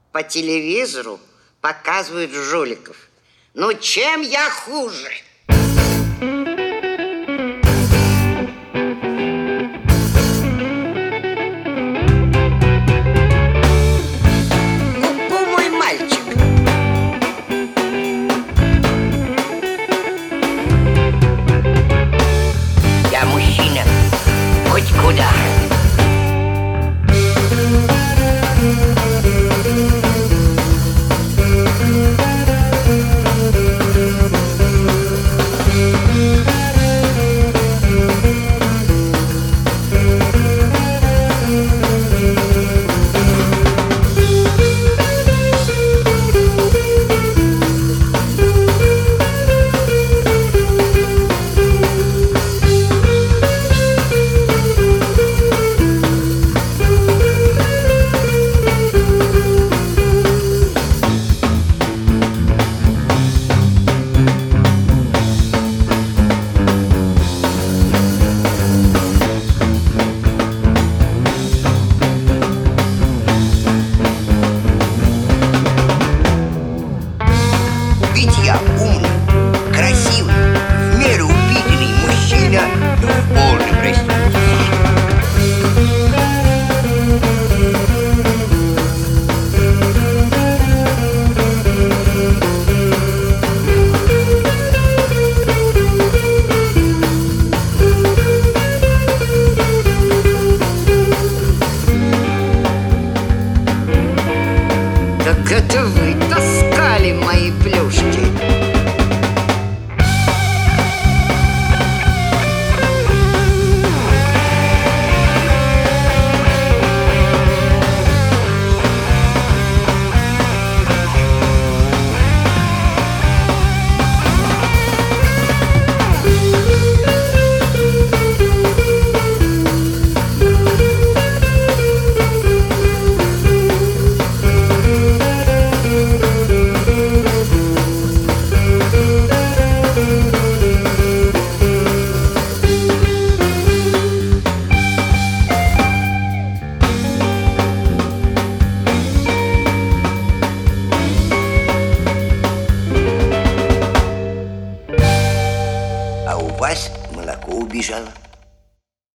По телевизору показывают жуликов. Ну, чем я хуже? Ну, мой мальчик. Я мужчина, хоть куда. Ведь я умный, красивый, в меру упитанный мужчина в полной проституции. Так это вы таскали мои плюшки? А у вас молоко убежало.